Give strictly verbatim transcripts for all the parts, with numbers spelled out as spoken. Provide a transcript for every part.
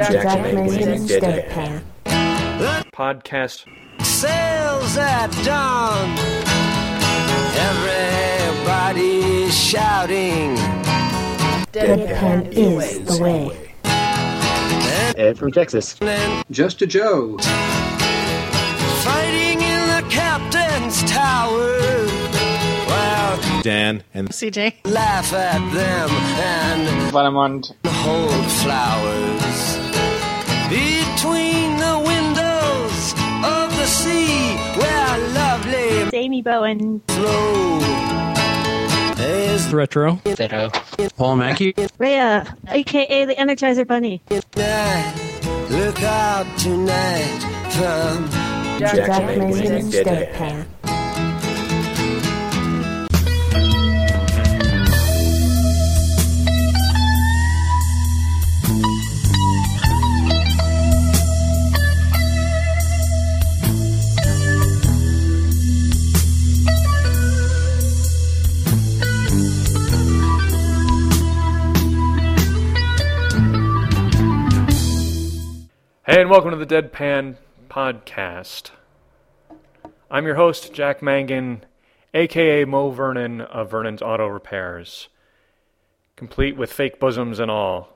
Jack Mangan's Deadpan podcast. Sails at dawn. Everybody's shouting. Deadpan is the way. Ed from Texas. Just a Joe. Fighting in the captain's tower. Well, Dan and C J. Laugh at them and Valamond. hold flowers between the windows of the sea where lovely Amy Bowen. flow is Retro. Paul Mackey. Rhea, aka the Energizer Bunny. night. Look out tonight from Jack Mangan's Deadpan. Hey, and welcome to the Deadpan podcast. I'm your host, Jack Mangan, aka Mo Vernon of Vernon's Auto Repairs, complete with fake bosoms and all.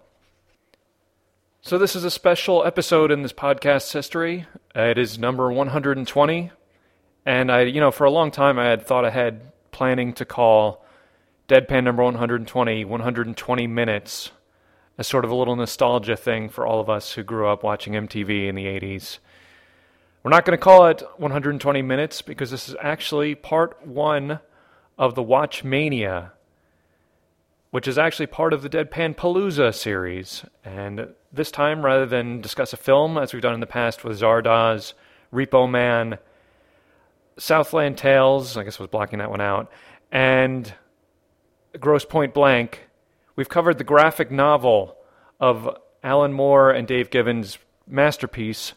So this is a special episode in this podcast's history. Uh, it is number one hundred twenty, and I, you know, for a long time I had thought ahead, planning to call Deadpan number one hundred twenty, one hundred twenty minutes, as sort of a little nostalgia thing for all of us who grew up watching M T V in the eighties. We're not going to call it one hundred twenty minutes because this is actually part one of the Watch Mania, which is actually part of the Deadpan Palooza series. And this time, rather than discuss a film, as we've done in the past with Zardoz, Repo Man, Southland Tales, I guess I was blocking that one out, and Grosse Pointe Blank, we've covered the graphic novel of Alan Moore and Dave Gibbons' masterpiece,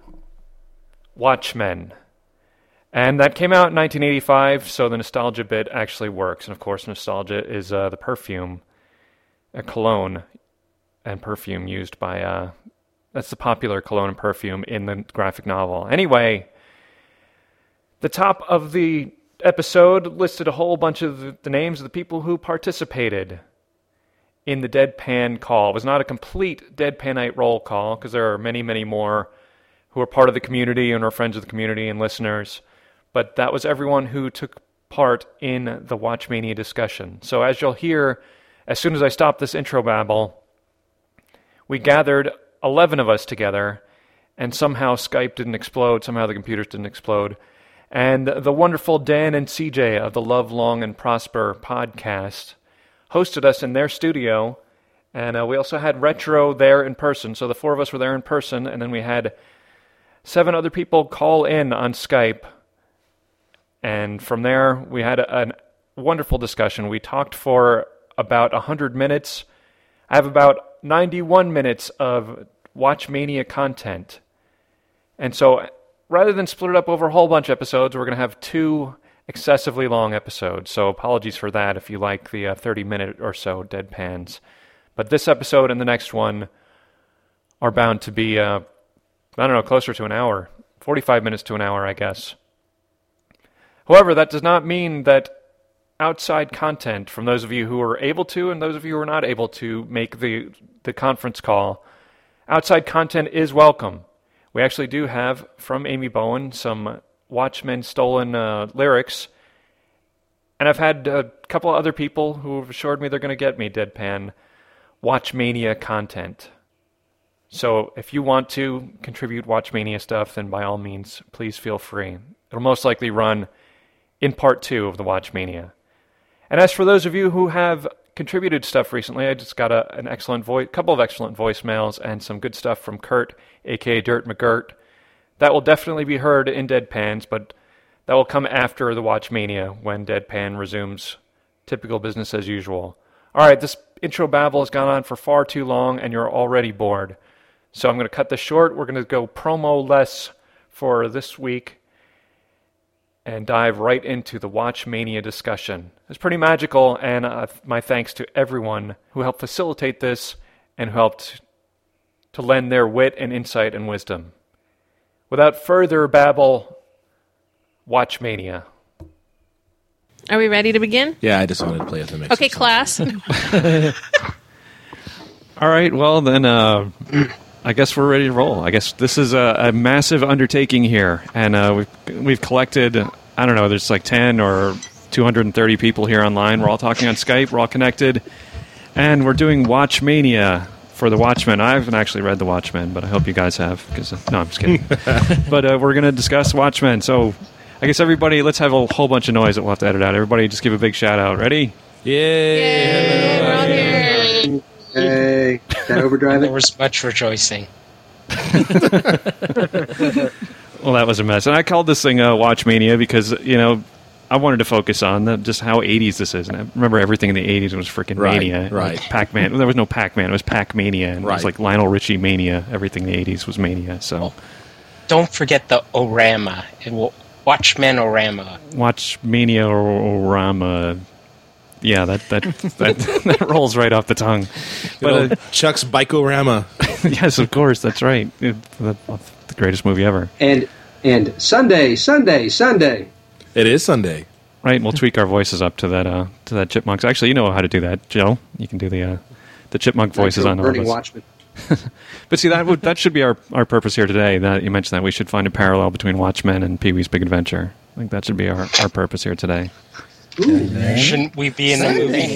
Watchmen. And that came out in nineteen eighty-five, so the nostalgia bit actually works. And of course, nostalgia is uh, the perfume, a cologne and perfume used by, uh, that's the popular cologne and perfume in the graphic novel. Anyway, the top of the episode listed a whole bunch of the, the names of the people who participated in the Deadpan call. It was not a complete Deadpanite roll call, because there are many, many more who are part of the community and are friends of the community and listeners. But that was everyone who took part in the Watchmania discussion. So as you'll hear, as soon as I stop this intro babble, we gathered eleven of us together, and somehow Skype didn't explode, somehow the computers didn't explode. And the wonderful Dan and C J of the Love Long and Prosper podcast hosted us in their studio, and uh, we also had Retro there in person. So the four of us were there in person, and then we had seven other people call in on Skype. And from there, we had a, a wonderful discussion. We talked for about one hundred minutes. I have about ninety-one minutes of Watchmania content. And so rather than split it up over a whole bunch of episodes, we're going to have two excessively long episode, so apologies for that if you like the uh, thirty minute or so Deadpans. But this episode and the next one are bound to be, uh, I don't know, closer to an hour. forty-five minutes to an hour, I guess. However, that does not mean that outside content from those of you who are able to and those of you who are not able to make the, the conference call, outside content is welcome. We actually do have, from Amy Bowen, some Watchmen stolen uh, lyrics, and I've had a couple of other people who have assured me they're going to get me Deadpan Watchmania content. So if you want to contribute Watchmania stuff, then by all means, please feel free. It'll most likely run in part two of the Watchmania. And as for those of you who have contributed stuff recently, I just got a, an excellent voice, couple of excellent voicemails and some good stuff from Kurt, aka Dirt McGirt. That will definitely be heard in Deadpans, but that will come after the Watchmania when Deadpan resumes typical business as usual. All right, this intro babble has gone on for far too long, and you're already bored. So I'm going to cut this short. We're going to go promo-less for this week and dive right into the Watchmania discussion. It's pretty magical, and uh, my thanks to everyone who helped facilitate this and who helped to lend their wit and insight and wisdom. Without further babble, Watchmania. Are we ready to begin? Yeah, I just wanted to play with the mix. Okay, class. All right, well then, uh, I guess we're ready to roll. I guess this is a, a massive undertaking here, and uh, we've we've collected. I don't know. There's like ten or two hundred thirty people here online. We're all talking on Skype. We're all connected, and we're doing Watchmania for the Watchmen. I haven't actually read the Watchmen, but I hope you guys have. Because uh, no, I'm just kidding. But uh, we're going to discuss Watchmen. So I guess everybody, let's have a whole bunch of noise that we'll have to edit out. Everybody, just give a big shout out. Ready? Yay! Yay, we're all here. Hey, that overdrive There it? was much rejoicing. Well, that was a mess. And I called this thing uh, Watchmania because, you know, I wanted to focus on the, just how eighties this is. And I remember everything in the eighties was freaking Right, mania. right. Like Pac-Man. Well, there was no Pac-Man. It was Pac-Mania. And it was Right. like Lionel Richie mania. Everything in the eighties was mania. So Don't forget the Orama. It will, Watchmen Orama. Watchmania or Orama. Yeah, that that, that that rolls right off the tongue. But But uh, Chuck's Bikorama. yes, of course, that's right. It, the, the greatest movie ever. And and Sunday, Sunday, Sunday. It is Sunday. Right, we'll tweak our voices up to that uh, to that chipmunks. Actually, you know how to do that, Joe. You can do the uh, the chipmunk voices on all of Burning us. Watchmen. But see, that would that should be our, our purpose here today. That you mentioned that we should find a parallel between Watchmen and Pee-wee's Big Adventure. I think that should be our, our purpose here today. Shouldn't we be in the movie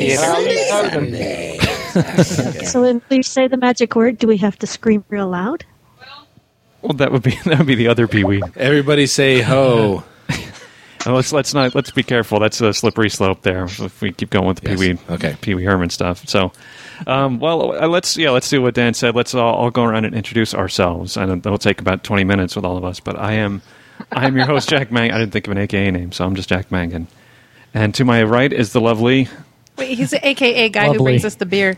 theater? So when we say the magic word, do we have to scream real loud? Well, that would be that would be the other Pee-wee. Everybody say ho. Uh, let's let's not let's be careful. That's a slippery slope there. If we keep going with the Yes. Pee-wee, Okay. Pee-wee Herman stuff. So, um, well, uh, let's yeah, let's do what Dan said. Let's all, all go around and introduce ourselves, and it'll take about twenty minutes with all of us. But I am I am your host, Jack Mang. I didn't think of an A K A name, so I'm just Jack Mangan. And to my right is the lovely. Wait, he's the A K A guy who Lovely. brings us the beer.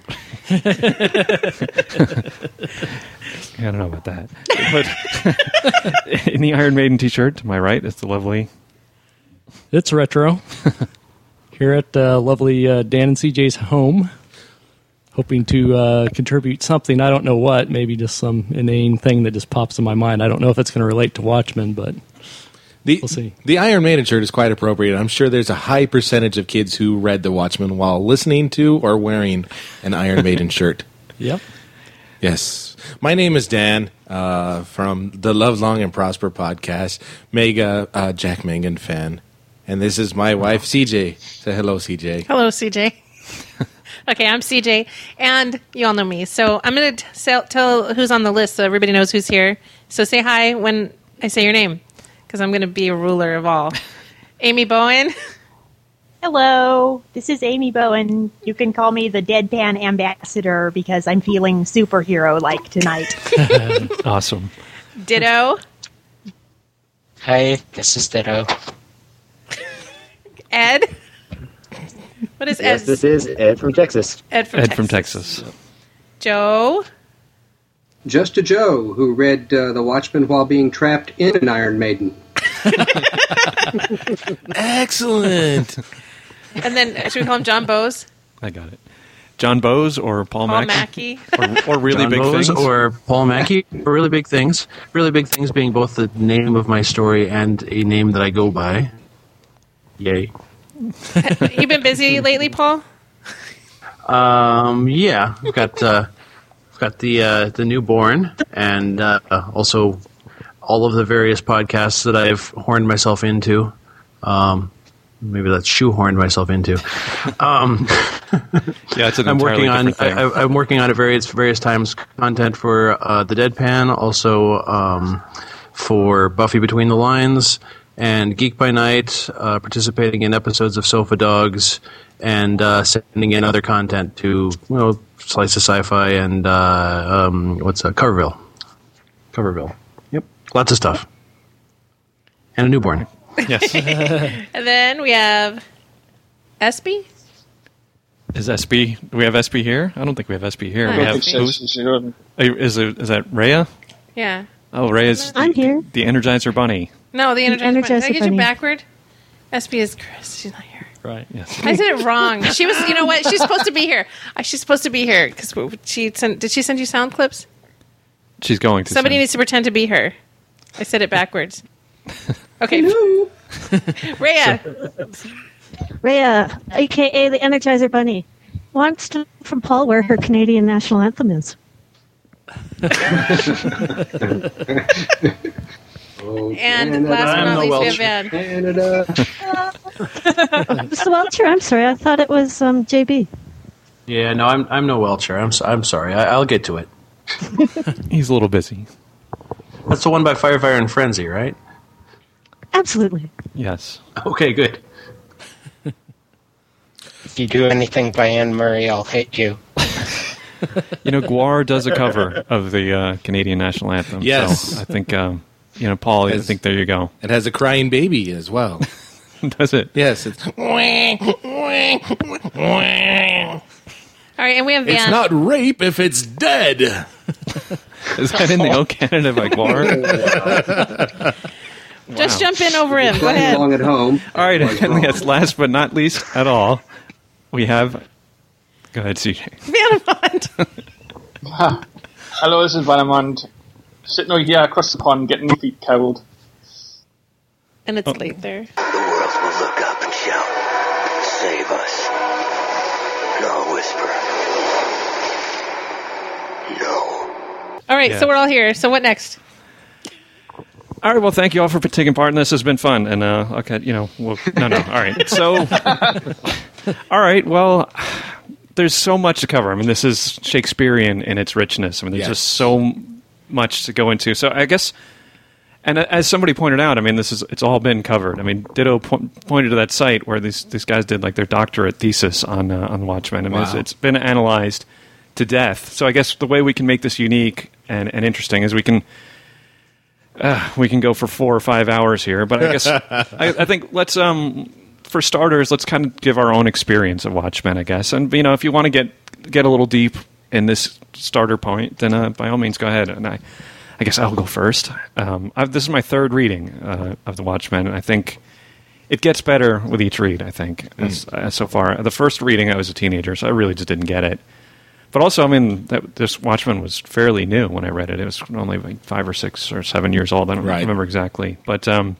I don't know about that. But in the Iron Maiden T-shirt, to my right is the lovely. It's retro. Here at uh, lovely uh, Dan and C J's home, hoping to uh, contribute something. I don't know what. Maybe just some inane thing that just pops in my mind. I don't know if it's going to relate to Watchmen, but The, We'll see. The Iron Maiden shirt is quite appropriate. I'm sure there's a high percentage of kids who read The Watchmen while listening to or wearing an Iron Maiden shirt. yep. Yes. My name is Dan uh, from the Love Long and Prosper podcast, mega uh, Jack Mangan fan. And this is my wife, C J. Say hello, C J. Hello, C J. Okay, I'm C J, and you all know me. So I'm going to tell who's on the list so everybody knows who's here. So say hi when I say your name, because I'm going to be a ruler of all. Amy Bowen. Hello, this is Amy Bowen. You can call me the Deadpan Ambassador because I'm feeling superhero-like tonight. Awesome. Ditto. Hi, this is Ditto. Ed. What is Yes, Ed? this is Ed from Texas. Ed from Ed Texas. from Texas. Joe. Just a Joe who read uh, The Watchmen while being trapped in an Iron Maiden. Excellent. And then, should we call him John Bowes? I got it. John Bowes or Paul, Paul Mackey? Mackey. Or, or really John big Bowes things? or Paul Mackey. Or really big things. Really big things being both the name of my story and a name that I go by. Yay. You been busy lately, Paul? Um, yeah, we've got uh, we've got the uh, the newborn, and uh, also all of the various podcasts that I've horned myself into. Um, maybe that's shoehorned myself into. Um, Yeah, it's an I'm entirely working on different thing. I, I- I'm working on at various various times content for uh, the Deadpan, also um, for Buffy Between the Lines and Geek by Night, uh, participating in episodes of Sofa Dogs, and uh, sending in other content to you know Slice of Sci-Fi and uh, um, what's that? Coverville. Coverville. Yep, lots of stuff, and a newborn. Yes. And then we have Espy. Is S B? Do we have S B here? I don't think we have S B here. I we don't have think so. who's, is it, is that Rhea? Yeah. Oh, Rhea's I'm here. the Energizer Bunny. No, the Energizer, Bunny. Did I Energizer get you Bunny. backward? Espy is Chris. She's not here. Right. Yes. I did it wrong. She was, you know what? She's supposed to be here. I, she's supposed to be here because she sent. Did she send you sound clips? She's going to. Somebody soon. needs to pretend to be her. I said it backwards. Okay. Rhea. Rhea, a k a the Energizer Bunny, wants to know from Paul where her Canadian national anthem is. Oh, And Canada. last but I'm not no least, we Welsh. have Van. Canada. Mister Welcher, I'm sorry, I thought it was um, J B. Yeah, no, I'm I'm no Welcher. I'm so- I'm sorry. I, I'll get to it. He's a little busy. That's the one by Firefire and Frenzy, right? Absolutely. Yes. Okay, good. If you do anything by Anne Murray, I'll hit you. You know, Gwar does a cover of the uh, Canadian national anthem. Yes. So I think, um, you know, Paul, I Yes. think there you go. It has a crying baby as well. Does it? Yes. It's, All right, and we have Van. it's not rape if it's dead. Is that in the O Canada by Gwar? Just jump in over him. Go Playing ahead. along at home. All right, Was and wrong. yes, last but not least at all, we have. Go ahead, C J. Vanamont. Hello, this is Vanamond. Sitting over here across the pond getting my feet cold. And it's late there. The world will look up and shout, "Save us." And I'll whisper, "No." All right, Yeah. so we're all here. So what next? All right, well, thank you all for taking part in this. It's been fun, and uh, okay, you know, we'll, no, no, all right. So, all right, well, there's so much to cover. I mean, this is Shakespearean in its richness. I mean, there's Yes. just so much to go into. So, I guess, and as somebody pointed out, I mean, this is it's all been covered. I mean, Ditto po- pointed to that site where these these guys did like their doctorate thesis on uh, on Watchmen. I mean, it's, Wow. it's been analyzed to death. So, I guess the way we can make this unique and, and interesting is we can. Uh, we can go for four or five hours here, but I guess I, I think let's, um, for starters, let's kind of give our own experience of Watchmen, I guess. And you know, if you want to get get a little deep in this starter point, then uh, by all means, go ahead. And I, I guess I'll go first. Um, I've, this is my third reading uh, of the Watchmen, and I think it gets better with each read. I think as, as so far. The first reading, I was a teenager, so I really just didn't get it. But also, I mean, that, this Watchmen was fairly new when I read it. It was only like five or six or seven years old. I don't Right. remember exactly. But, um,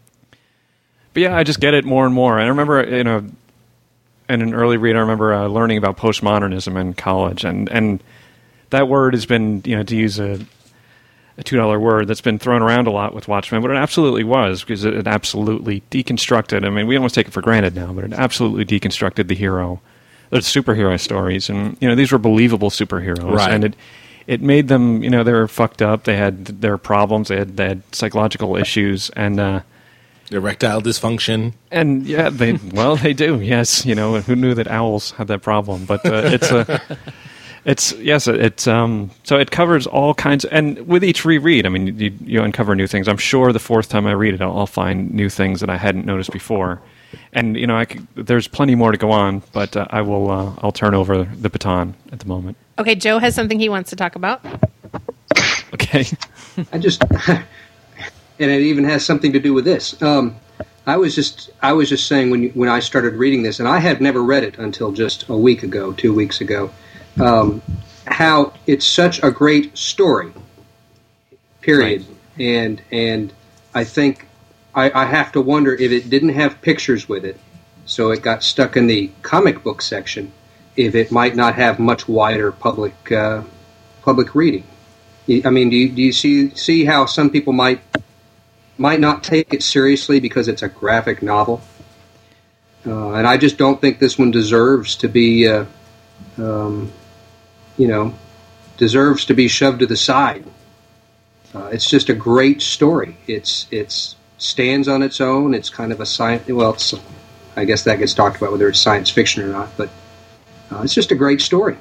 but yeah, I just get it more and more. And I remember, you know, in an early read, I remember uh, learning about postmodernism in college. And, and that word has been, you know, to use a, a two dollar word that's been thrown around a lot with Watchmen, but it absolutely was, because it, it absolutely deconstructed. I mean, we almost take it for granted now, but it absolutely deconstructed the hero. The superhero stories, and you know these were believable superheroes, Right. and it it made them, you know, they were fucked up. They had their problems. They had they had psychological issues, and uh, Erectile dysfunction. and yeah, they well they do. Yes, you know, who knew that owls had that problem? But uh, it's a it's yes, it's um so it covers all kinds. And with each reread, I mean, you you uncover new things. I'm sure the fourth time I read it, I'll, I'll find new things that I hadn't noticed before. And you know, I could, there's plenty more to go on, but uh, I will. Uh, I'll turn over the baton at the moment. Okay, Joe has something he wants to talk about. Okay. I just, and it even has something to do with this. Um, I was just, I was just saying when you, when I started reading this, and I had never read it until just a week ago, two weeks ago, um, how it's such a great story. Period. Right. And and I think I, I have to wonder if it didn't have pictures with it, so it got stuck in the comic book section, if it might not have much wider public uh, public reading. I mean, do you, do you see see how some people might might not take it seriously because it's a graphic novel? Uh, and I just don't think this one deserves to be, uh, um, you know, deserves to be shoved to the side. Uh, it's just a great story. It's it's stands on its own. It's kind of a science. Well, it's, I guess that gets talked about whether it's science fiction or not. But uh, it's just a great story.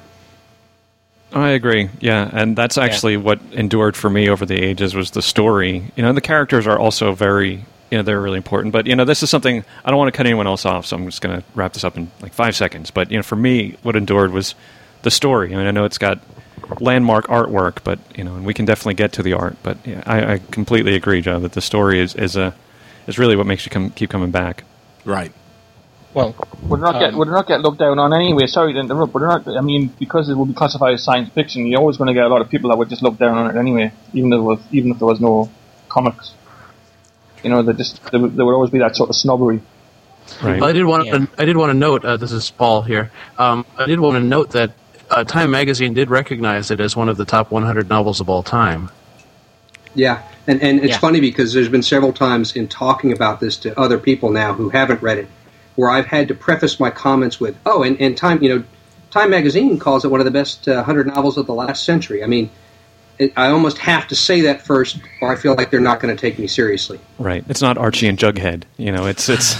I agree. Yeah, and that's actually yeah. what endured for me over the ages was the story. You know, and the characters are also very, you know, they're really important. But, you know, this is something, I don't want to cut anyone else off, so I'm just going to wrap this up in like five seconds. But, you know, for me, what endured was the story. I mean, I know it's got landmark artwork, but, you know, and we can definitely get to the art. But yeah, I, I completely agree, Joe, that the story is, is, a, is really what makes you come, keep coming back. Right. Well, would not um, get would not get looked down on anyway. Sorry to interrupt, but not. I mean, because it would be classified as science fiction, you're always going to get a lot of people that would just look down on it anyway, even if it was, even if there was no comics. You know, they just there would, there would always be that sort of snobbery. Right. I did want Yeah. to, I did want to note. Uh, this is Paul here. Um, I did want to note that uh, Time Magazine did recognize it as one of the top one hundred novels of all time. Yeah, and and it's Yeah. funny because there's been several times in talking about this to other people now who haven't read it, where I've had to preface my comments with, "Oh, and, and Time, you know, Time Magazine calls it one of the best uh, hundred novels of the last century." I mean, it, I almost have to say that first, or I feel like they're not going to take me seriously. Right. It's not Archie and Jughead. You know, it's it's.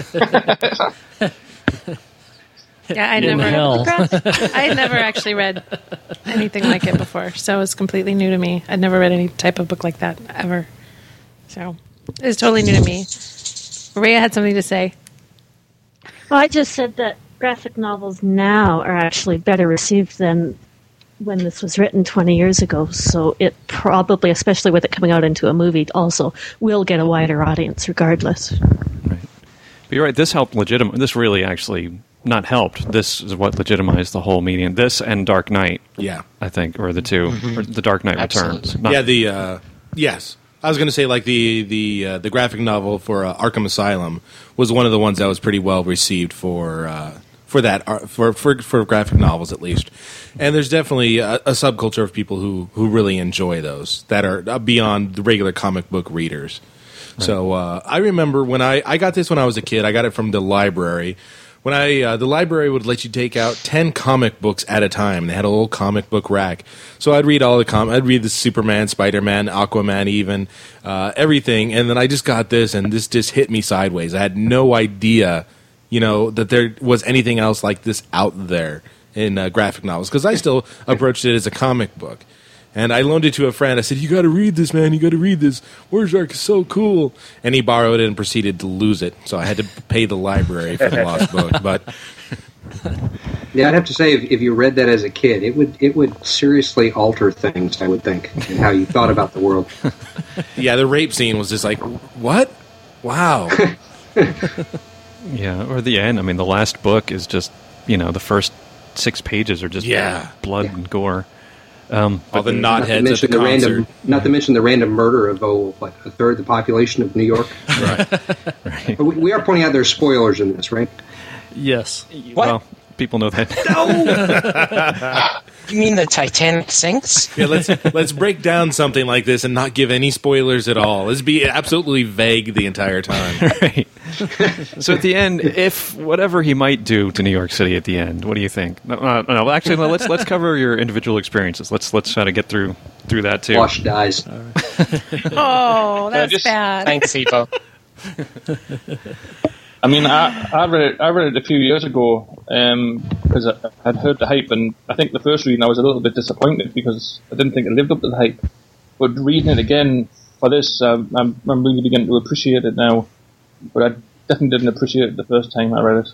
Yeah, I In never, hell. I had never actually read anything like it before, so it was completely new to me. I'd never read any type of book like that ever, so it was totally new to me. Maria had something to say. Well, I just said that graphic novels now are actually better received than when this was written twenty years ago. So it probably, especially with it coming out into a movie, also will get a wider audience regardless. Right. But you're right. This helped legitimize. This really actually not helped. This is what legitimized the whole medium. This and Dark Knight. Yeah. I think, or the 2 Mhm. or the Dark Knight Absolutely. Returns. Not- Yeah, the uh, yes, I was going to say like the the uh, the graphic novel for uh, Arkham Asylum was one of the ones that was pretty well received for uh, for that uh, for, for for graphic novels at least. And there's definitely a, a subculture of people who who really enjoy those that are uh, beyond the regular comic book readers. Right. So uh, I remember when I I got this when I was a kid. I got it from the library. When I uh, the library would let you take out ten comic books at a time. They had a little comic book rack, so I'd read all the com. I'd read the Superman, Spider-Man, Aquaman, even uh, everything. And then I just got this, and this just hit me sideways. I had no idea, you know, that there was anything else like this out there in uh, graphic novels because I still approached it as a comic book. And I loaned it to a friend. I said, "You got to read this, man. You got to read this. Word's is so cool." And he borrowed it and proceeded to lose it. So I had to pay the library for the lost book. But Yeah, I'd have to say if, if you read that as a kid, it would it would seriously alter things. I would think and how you thought about the world. yeah, the rape scene was just like, what? Wow. Yeah, or the end. I mean, the last book is just, you know, the first six pages are just Yeah. blood Yeah. and gore. Um, All the Not to knotheads at mention the the concert. random, not to mention the random murder of oh, what a third the population of New York. Right. right. But we, we are pointing out there's spoilers in this, right? Yes. What? Well, people know that. You mean the Titanic sinks? Yeah, let's let's break down something like this and not give any spoilers at all. Let's be absolutely vague the entire time. Right. So at the end, if whatever he might do to New York City at the end, what do you think? No, no, no actually, no, let's let's cover your individual experiences. Let's let's try to get through through that too. Wash dies. Oh, that's just- bad. Thanks, Evo. I mean, I, I read it. I read it a few years ago because I, I had heard the hype, and I think the first reading I was a little bit disappointed because I didn't think it lived up to the hype. But reading it again for this, um, I'm, I'm really beginning to appreciate it now. But I definitely didn't appreciate it the first time I read it.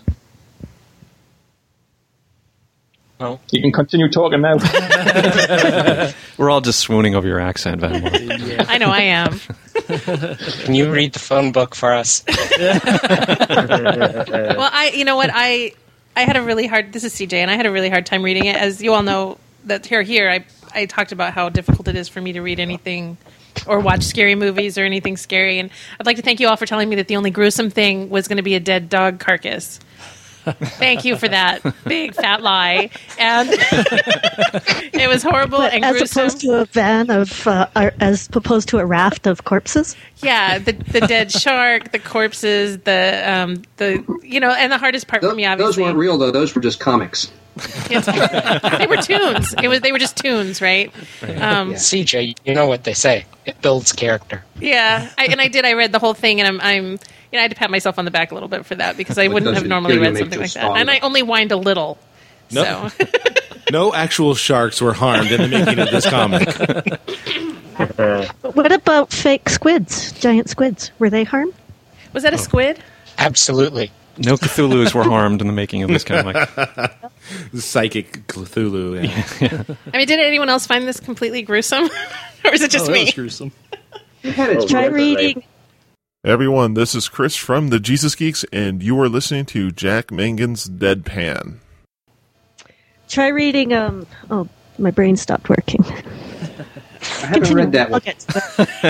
No. You can continue talking now. We're all just swooning over your accent, Van Moore. I know I am. Can you read the phone book for us? Well, I, you know what, I, I had a really hard. This is C J, and I had a really hard time reading it. As you all know, that here, here, I, I talked about how difficult it is for me to read anything or watch scary movies or anything scary. And I'd like to thank you all for telling me that the only gruesome thing was going to be a dead dog carcass. Thank you for that big fat lie. And it was horrible But and as gruesome. opposed to a van of, uh, or as opposed to a raft of corpses. Yeah, the the dead shark, the corpses, the um, the you know, and the hardest part Those, for me, those obviously, weren't real though; those were just comics. they were tunes. It was they were just tunes, right? Um, C J, you know what they say. It builds character. yeah, I, and I did. I read the whole thing, and I'm, I'm, you know, I had to pat myself on the back a little bit for that because I wouldn't have doesn't normally really read make something you like that, stronger. and I only whined a little. No. So No actual sharks were harmed in the making of this comic. But what about fake squids, giant squids? Were they harmed? was that a squid? Absolutely. No Cthulhus were harmed in the making of this comic. Psychic Cthulhu. Yeah. I mean, did anyone else find this completely gruesome, or is it just Oh, that me? was gruesome. It had its Try moments. reading. Everyone, this is Chris from the Jesus Geeks, and you are listening to Jack Mangan's Deadpan. Try reading, um, oh, my brain stopped working. I haven't Continue. read that one. I'll get to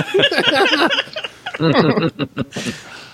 that.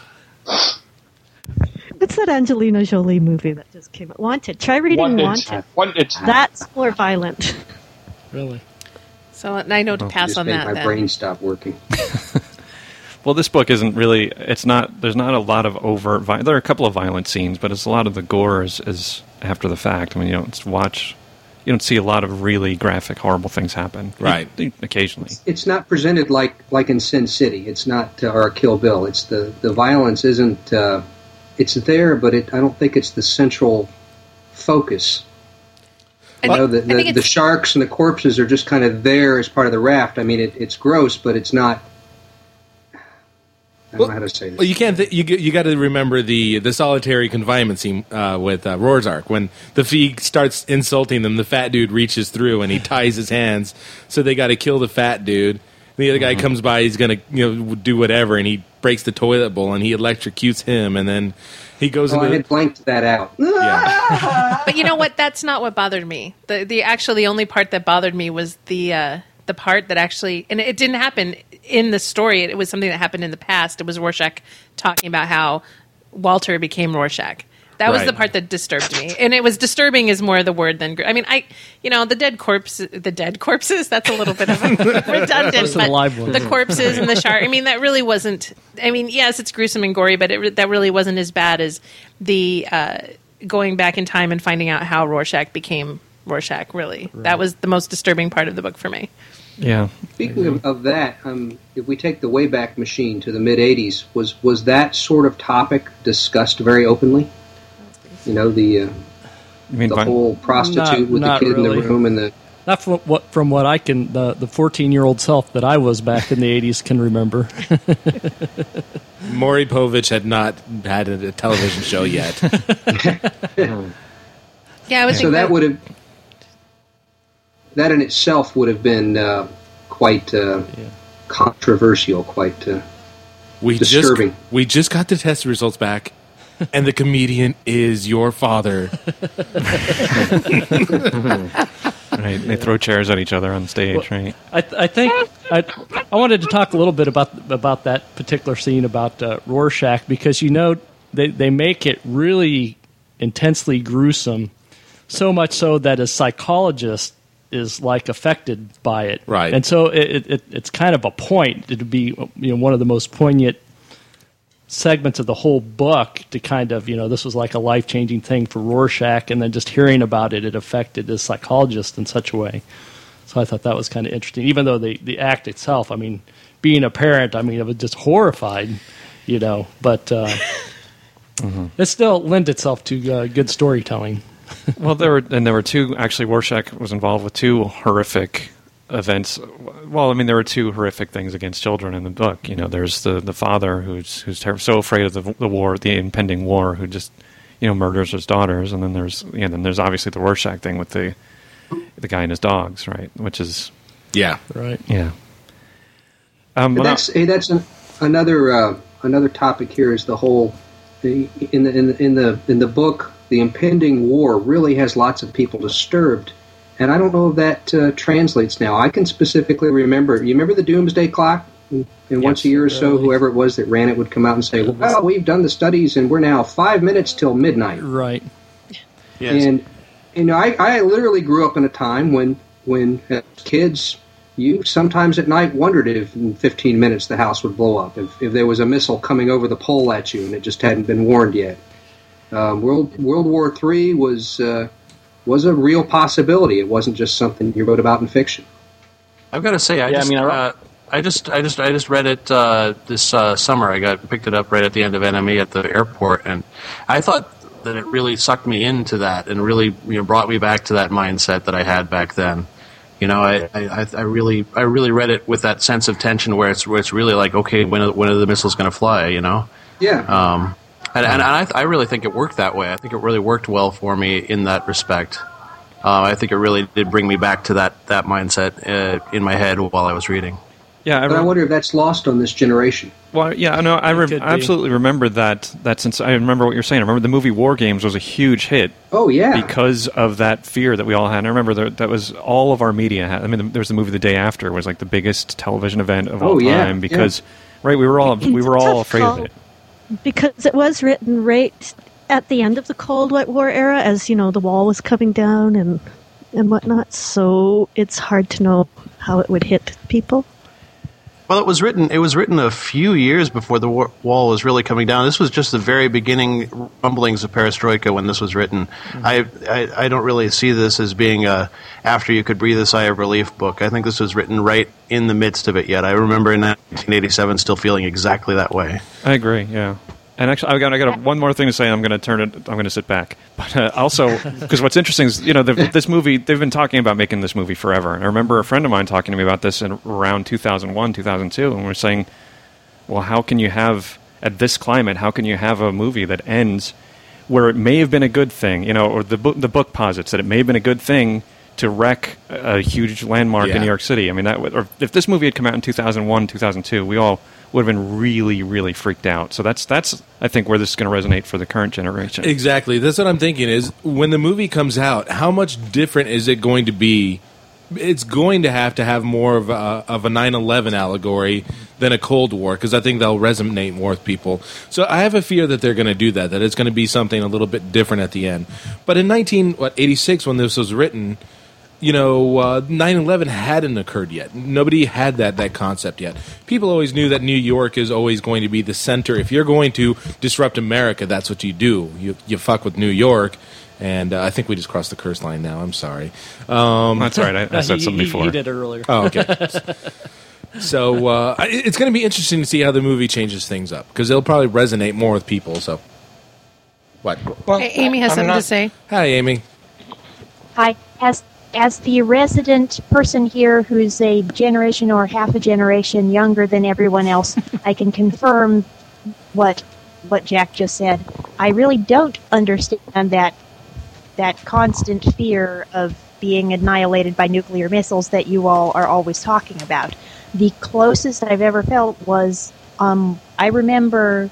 What's that Angelina Jolie movie that just came out? Wanted. Try reading Wanted. Wanted. Wanted. That's more violent. Really? So I know to pass Just on made that my then. brain stop working. Well, this book isn't really. It's not. There's not a lot of overt. Vi- there are a couple of violent scenes, but it's a lot of the gore is, is after the fact. I mean, you don't watch. You don't see a lot of really graphic, horrible things happen. Right. You- occasionally. It's not presented like like in Sin City. It's not uh, or Kill Bill. It's the the violence isn't. Uh, it's there, but it, I don't think it's the central focus. I You know, the, think- I think the, the it's- sharks and the corpses are just kind of there as part of the raft. I mean, it, it's gross, but it's not. I don't know how to say this. Well, you can't. Th- you g- you got to remember the the solitary confinement scene uh, with uh, Rorschach when the Fee starts insulting them. The fat dude reaches through and he ties his hands, so they got to kill the fat dude. The other guy comes by. He's gonna you know do whatever, and he breaks the toilet bowl and he electrocutes him, and then he goes Oh, I into. had blanked that out. Yeah. But you know what? That's not what bothered me. The the actually the only part that bothered me was the uh, the part that actually, and it didn't happen in the story. It was something that happened in the past. It was Rorschach talking about how Walter became Rorschach. That was Right. the part that disturbed me, and it was disturbing is more the word than. gr- I mean, I you know the dead corpse, the dead corpses. That's a little bit of a redundant. Those are the but live ones. the corpses and the shark. I mean, that really wasn't. I mean, yes, it's gruesome and gory, but it, re- that really wasn't as bad as the uh, going back in time and finding out how Rorschach became Rorschach. Really, that was the most disturbing part of the book for me. Yeah. Speaking of, of that, um, if we take the Wayback Machine to the mid eighties, was was that sort of topic discussed very openly? You know, the uh, You mean the vi- whole prostitute Not- with the not kid in really. the room and the. Not from what from what I can the the fourteen year old self that I was back in the eighties can remember. Maury Povich had not had a, a television show yet. Yeah, I would So think that would have that in itself would have been uh, quite uh, controversial, quite uh, We disturbing. just we just got the test results back, and the comedian is your father. Right. They throw chairs at each other on stage. Right. I, th- I think I, I wanted to talk a little bit about about that particular scene about uh, Rorschach because you know they they make it really intensely gruesome, so much so that a psychologist is like affected by it, Right. And so it, it it's kind of a point to be you know one of the most poignant segments of the whole book to kind of, you know, this was like a life-changing thing for Rorschach, and then just hearing about it, it affected his psychologist in such a way. So I thought that was kind of interesting, even though the, the act itself, I mean, being a parent, I mean, I was just horrified, you know, but uh, Mm-hmm. it still lent itself to uh, good storytelling. Well, there were and there were two. Actually, Rorschach was involved with two horrific events. Well, I mean, there were two horrific things against children in the book. You know, there's the, the father who's who's ter- so afraid of the, the war, the impending war, who just you know murders his daughters, and then there's yeah, then there's obviously the Rorschach thing with the the guy and his dogs, right? Which is Yeah. Right. yeah. Um, But but I- that's hey, that's an, another uh, another topic here is the whole the, in the in the in the in the book the impending war really has lots of people disturbed, and I don't know if that uh, translates now. I can specifically remember. You remember the Doomsday Clock? And, and once a year or so, whoever it was that ran it would come out and say, "Well, we've done the studies, and we're now five minutes till midnight." Right. Yes. And you know, I, I literally grew up in a time when, when as kids, you sometimes at night wondered if in fifteen minutes the house would blow up, if, if there was a missile coming over the pole at you and it just hadn't been warned yet. Uh, World World War Three was uh, was a real possibility. It wasn't just something you wrote about in fiction. I've got to say, I Yeah, I just, mean, I- uh, I just, I just, I just read it uh, this uh, summer. I got picked it up right at the end of N M E at the airport, and I thought that it really sucked me into that and really, you know, brought me back to that mindset that I had back then. You know, I, I, I really, I really read it with that sense of tension where it's, where it's really like, okay, when, are- when are the missiles going to fly? You know. Yeah. Um, and and, and I, I really think it worked that way. I think it really worked well for me in that respect. Uh, I think it really did bring me back to that that mindset uh, in my head while I was reading. Yeah, I but I wonder if that's lost on this generation. Well, yeah, no, I re- absolutely remember that. That since I remember what you're saying. I remember the movie War Games was a huge hit. Oh yeah, because of that fear that we all had. And I remember that, that was all of our media had. I mean, there was the movie The Day After was like the biggest television event of Oh, all yeah, time because, yeah. right, we were all we were It's a all tough afraid call. of it. Because it was written right at the end of the Cold War era, as you know, the wall was coming down and and whatnot. So it's hard to know how it would hit people. Well, it was written. It was written a few years before the war, wall was really coming down. This was just the very beginning rumblings of perestroika when this was written. Mm-hmm. I, I I don't really see this as being a after you could breathe a sigh of relief book. I think this was written right in the midst of it. Yet I remember in nineteen eighty-seven still feeling exactly that way. I agree. Yeah. And actually, I got I got a, one more thing to say. I'm going to turn it. I'm going to sit back. But uh, also, because what's interesting is, you know, the, this movie. They've been talking about making this movie forever. And I remember a friend of mine talking to me about this in around two thousand one, two thousand two, and we're saying, well, how can you have at this climate? How can you have a movie that ends where it may have been a good thing, you know, or the book the book posits that it may have been a good thing to wreck a, a huge landmark Yeah. in New York City. I mean, that would, or if this movie had come out in two thousand one, two thousand two, we all would have been really, really freaked out. So that's, that's I think, where this is going to resonate for the current generation. Exactly. That's what I'm thinking is when the movie comes out, how much different is it going to be? It's going to have to have more of a, of a nine eleven allegory than a Cold War, because I think they'll resonate more with people. So I have a fear that they're going to do that, that it's going to be something a little bit different at the end. But in nineteen eighty-six, when this was written, you know, uh, nine eleven hadn't occurred yet. Nobody had that that concept yet. People always knew that New York is always going to be the center. If you're going to disrupt America, that's what you do. You you fuck with New York. And uh, I think we just crossed the curse line now. I'm sorry. Um, That's all right. I, I said he, something he- before. He did it earlier. Oh, okay. So uh, I- it's going to be interesting to see how the movie changes things up, because it'll probably resonate more with people. So, what? Well, Hey, Amy has I'm something not- to say. Hi, Amy. Hi, as as the resident person here who's a generation or half a generation younger than everyone else, I can confirm what what Jack just said. I really don't understand that that constant fear of being annihilated by nuclear missiles that you all are always talking about. The closest I've ever felt was um, I remember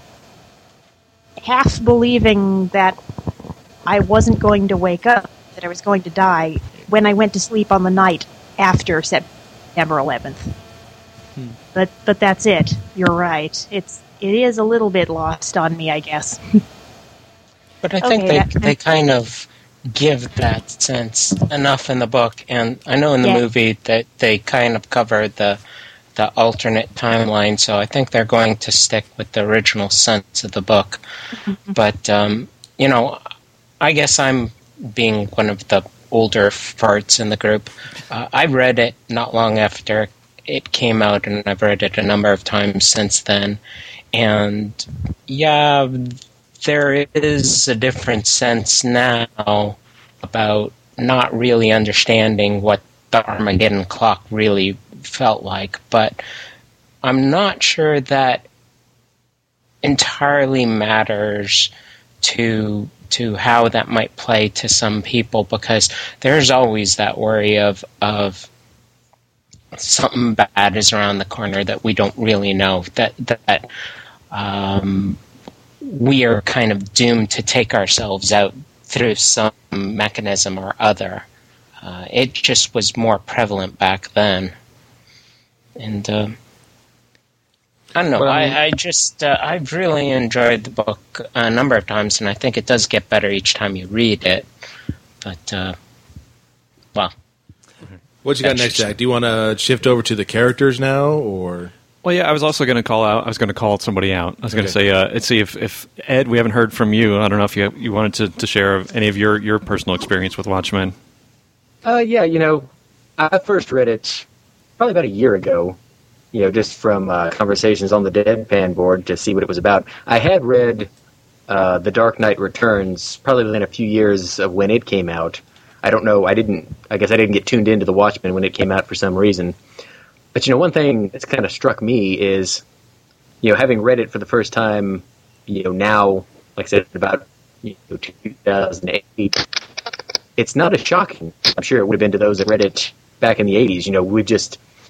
half believing that I wasn't going to wake up, that I was going to die, when I went to sleep on the night after September eleventh. Hmm. But but that's it. You're right. It's it is a little bit lost on me, I guess. But I think Okay, they that- they kind of give that sense enough in the book, and I know in the Yeah. movie that they kind of cover the the alternate timeline, so I think they're going to stick with the original sense of the book. But um, you know, I guess I'm being one of the older farts in the group. Uh, I read it not long after it came out, and I've read it a number of times since then. And yeah, there is a different sense now about not really understanding what the Armageddon clock really felt like, but I'm not sure that entirely matters to to how that might play to some people, because there's always that worry of of something bad is around the corner that we don't really know, that that um, we are kind of doomed to take ourselves out through some mechanism or other. Uh, it just was more prevalent back then. And uh, I don't know, Well, I mean- I, I just, uh, I've really enjoyed the book a number of times, and I think it does get better each time you read it. But, uh, well. What you got next, Jack? Do you want to shift over to the characters now, or? Well, yeah, I was also going to call out. I was going to call somebody out. I was going to Okay. say, uh, let's see if, if Ed, we haven't heard from you. I don't know if you you wanted to, to share any of your, your personal experience with Watchmen. Uh, yeah, you know, I first read it probably about a year ago, you know, just from uh, conversations on the Deadpan board to see what it was about. I had read uh, The Dark Knight Returns probably within a few years of when it came out. I don't know, I didn't, I guess I didn't get tuned into The Watchmen when it came out for some reason. But, you know, one thing that's kind of struck me is, you know, having read it for the first time, you know, now, like I said, about you know, two thousand eight, it's not as shocking. I'm sure it would have been to those that read it back in the eighties. You know, we've just,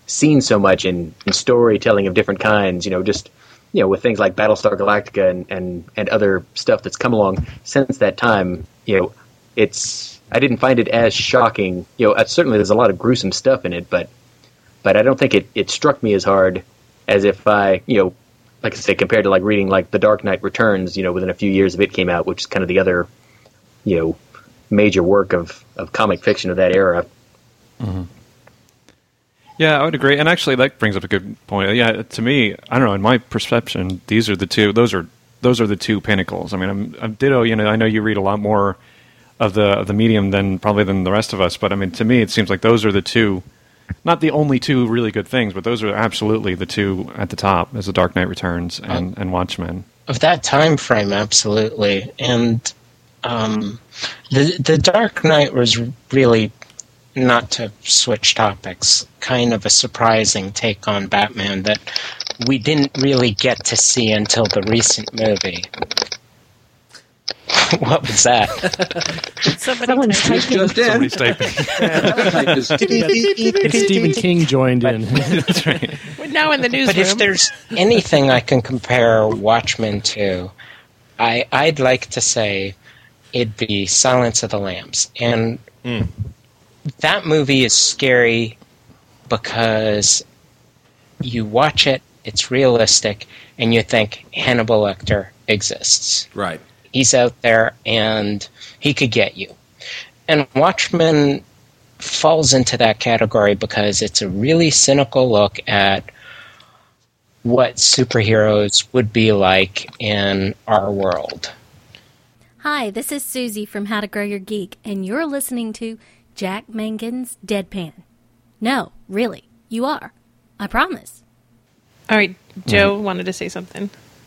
seen so much in, in storytelling of different kinds, you know, just, you know, with things like Battlestar Galactica and, and, and other stuff that's come along since that time, you know, it's, I didn't find it as shocking. You know, certainly there's a lot of gruesome stuff in it, but, but I don't think it, it struck me as hard as if I, you know, like I say, compared to like reading like The Dark Knight Returns, you know, within a few years of it came out, which is kind of the other, you know, major work of, of comic fiction of that era. Mm-hmm. Yeah, I would agree. And actually, that brings up a good point. Yeah, to me, I don't know. In my perception, these are the two. Those are those are the two pinnacles. I mean, I'm, I'm ditto. You know, I know you read a lot more of the of the medium than probably than the rest of us. But I mean, to me, it seems like those are the two. Not the only two really good things, but those are absolutely the two at the top, as The Dark Knight Returns and, and Watchmen. Of that time frame, absolutely. And um, the the Dark Knight was really, not to switch topics, kind of a surprising take on Batman that we didn't really get to see until the recent movie. What was that? Someone's typing. Somebody's typing. And Stephen King joined in. That's right. We're now in the newsroom. But if there's anything I can compare Watchmen to, I, I'd like to say it'd be Silence of the Lambs. And Mm. that movie is scary because you watch it, it's realistic, and you think Hannibal Lecter exists. Right. He's out there, and he could get you. And Watchmen falls into that category because it's a really cynical look at what superheroes would be like in our world. Hi, this is Susie from How to Grow Your Geek, and you're listening to Jack Mangan's Deadpan. No, really, you are. I promise. All right, Joe mm-hmm. wanted to say something.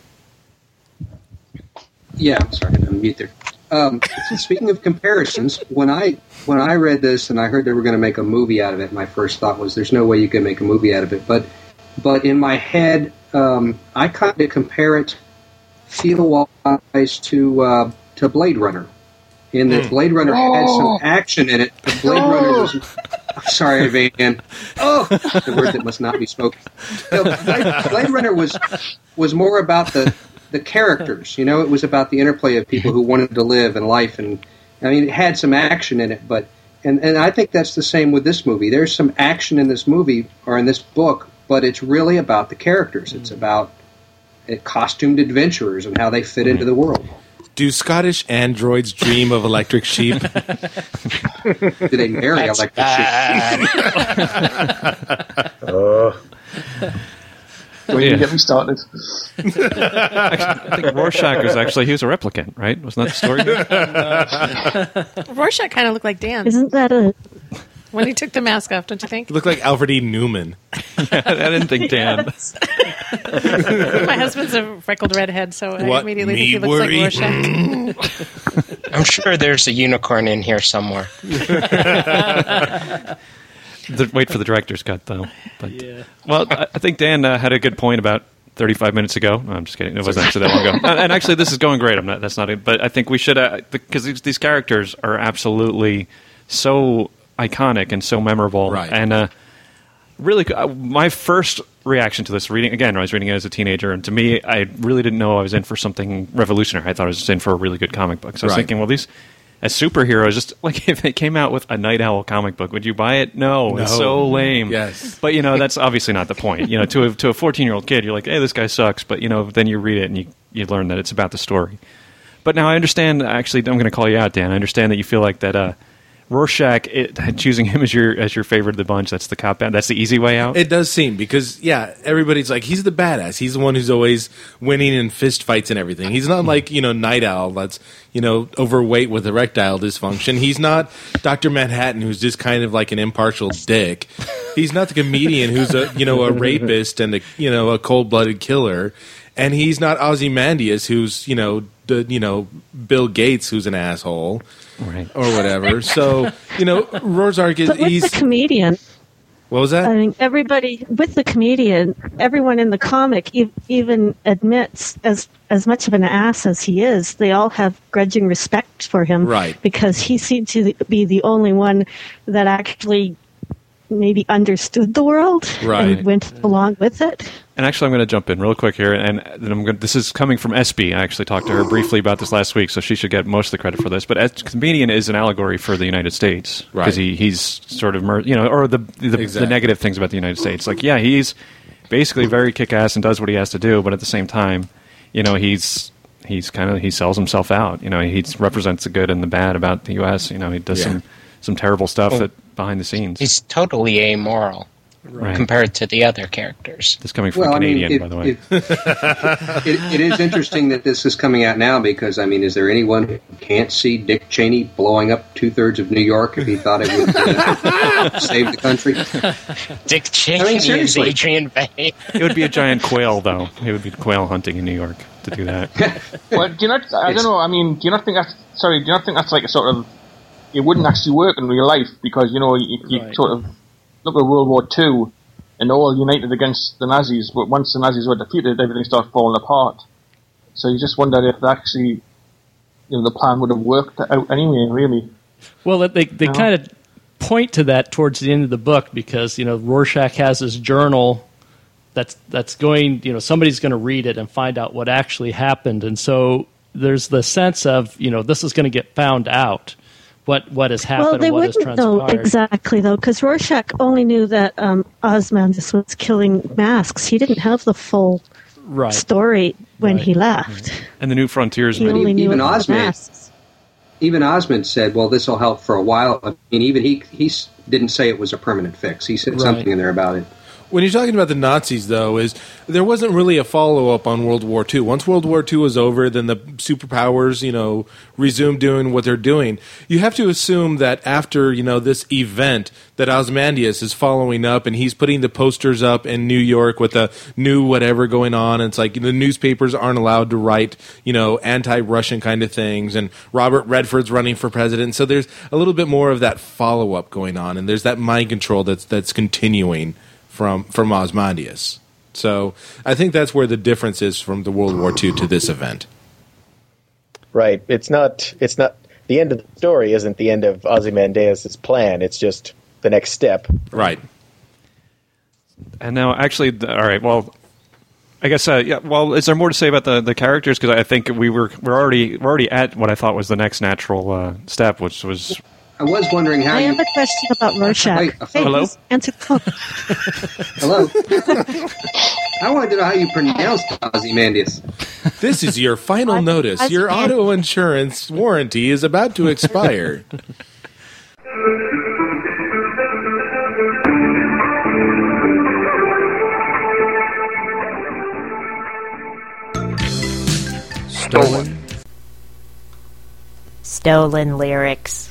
Yeah, I'm sorry, I had to unmute there. Um, speaking of comparisons, when I when I read this and I heard they were going to make a movie out of it, my first thought was, "There's no way you can make a movie out of it." But but in my head, um, I kind of compare it feel-wise to uh, to Blade Runner. In that Blade Runner oh. had some action in it. But Blade oh. Runner was. I'm sorry, Van. Oh, the word that must not be spoken. No, Blade, Blade Runner was was more about the. the characters, you know, it was about the interplay of people who wanted to live and life, and I mean, it had some action in it, but and, and I think that's the same with this movie. There's some action in this movie or in this book, but it's really about the characters. It's about uh, costumed adventurers and how they fit into the world. Do Scottish androids dream of electric sheep? Do they marry That's electric bad. sheep? Oh. Don't Yeah. even get me started. Actually, I think Rorschach was actually, he was a replicant, right? Wasn't that the story? Rorschach kind of looked like Dan. Isn't that a... when he took the mask off, don't you think? Looked like Alfred E. Newman. I didn't think Dan. My husband's a freckled redhead, so I What? immediately Me think he looks worry? like Rorschach. I'm sure there's a unicorn in here somewhere. The, wait for the director's cut, though. But, Yeah. Well, I, I think Dan uh, had a good point about thirty-five minutes ago. No, I'm just kidding. It wasn't actually that long ago. And, and actually, this is going great. I'm not. That's not it. But I think we should, because uh, these, these characters are absolutely so iconic and so memorable. Right. And uh, really, uh, my first reaction to this reading, again, I was reading it as a teenager, and to me, I really didn't know I was in for something revolutionary. I thought I was just in for a really good comic book. So I was Right. thinking, well, these. As superheroes, just like if it came out with a Night Owl comic book, would you buy it? No, No. it's so lame. Yes. But, you know, that's obviously not the point. You know, to a, to a fourteen-year-old kid, you're like, hey, this guy sucks. But, you know, then you read it and you, you learn that it's about the story. But now I understand, actually, I'm going to call you out, Dan. I understand that you feel like that uh, Rorschach, it, choosing him as your as your favorite of the bunch, that's the cop out. That's the easy way out. It does seem, because, yeah, everybody's like, he's the badass. He's the one who's always winning in fist fights and everything. He's not like, you know, Night Owl that's, you know, overweight with erectile dysfunction. He's not Doctor Manhattan, who's just kind of like an impartial dick. He's not the comedian who's a, you know, a rapist and a, you know, a cold-blooded killer. And he's not Ozymandias, who's, you know, the, you know, Bill Gates, who's an asshole. Right. Or whatever. So, you know, Rorschach is, But with he's... the comedian, What was that? I mean, everybody, with the comedian, everyone in the comic e- even admits, as as much of an ass as he is, they all have grudging respect for him. Right. Because he seemed to be the only one that actually maybe understood the world Right. and went along with it. And actually, I'm going to jump in real quick here, and then I'm going. This is coming from S B. I actually talked to her briefly about this last week, so she should get most of the credit for this. But as comedian is an allegory for the United States because Right. he, he's sort of mer- you know, or the the, Exactly. the negative things about the United States. Like, yeah, he's basically very kick-ass and does what he has to do, but at the same time, you know, he's he's kind of he sells himself out. You know, he represents the good and the bad about the U S. You know, he does Yeah. some some terrible stuff Well, that behind the scenes. He's totally amoral Right. compared to the other characters. This coming from Well, a I mean, Canadian, it- by the way. it, it, it is interesting that this is coming out now because, I mean, is there anyone who can't see Dick Cheney blowing up two-thirds of New York if he thought it would uh, save the country? Dick Cheney I mean, is seriously. Adrian Bay. It would be a giant quail, though. It would be quail hunting in New York to do that. Well, do you not? I don't know. I mean, do you not think that's sorry? Do you not think that's like a sort of? It wouldn't actually work in real life because you know you, you sort of look at World War Two, and they're all united against the Nazis. But once the Nazis were defeated, everything started falling apart. So you just wonder if actually, you know, the plan would have worked out anyway. Really. Well, they they No. kind of point to that towards the end of the book because you know Rorschach has his journal that's that's going you know somebody's going to read it and find out what actually happened, and so there's the sense of you know this is going to get found out what what has happened Well, they and what has wouldn't know transpired. exactly, though, because Rorschach only knew that um, Ozymandias was killing masks. He didn't have the full Right. story when Right. he left. And the New Frontiers. He only knew even about Osmond, masks. even Osmond said, "Well, this will help for a while." I mean, even he he s- didn't say it was a permanent fix. He said Right. something in there about it. When you're talking about the Nazis, though, is there wasn't really a follow-up on World War Two. Once World War Two was over, then the superpowers, you know, resumed doing what they're doing. You have to assume that after, you know, this event, that Ozymandias is following up, and he's putting the posters up in New York with the new whatever going on. And it's like the newspapers aren't allowed to write, you know, anti-Russian kind of things, and Robert Redford's running for president. So there's a little bit more of that follow-up going on, and there's that mind control that's that's continuing from from Ozymandias. So I think that's where the difference is from the World War Two to this event. Right. It's not. It's not. The end of the story isn't the end of Ozymandias' plan. It's just the next step. Right. And now, actually, th- all right. Well, I guess. Uh, yeah. Well, is there more to say about the, the characters? Because I think we were we're already we're already at what I thought was the next natural uh, step, which was. I was wondering how I you. have a question about Rorschach. Wait, Hey, hello? please answer the phone. Hello. I wanted to know how you pronounce Ozymandias. This is your final notice. Your auto insurance warranty is about to expire. Stolen. Stolen lyrics.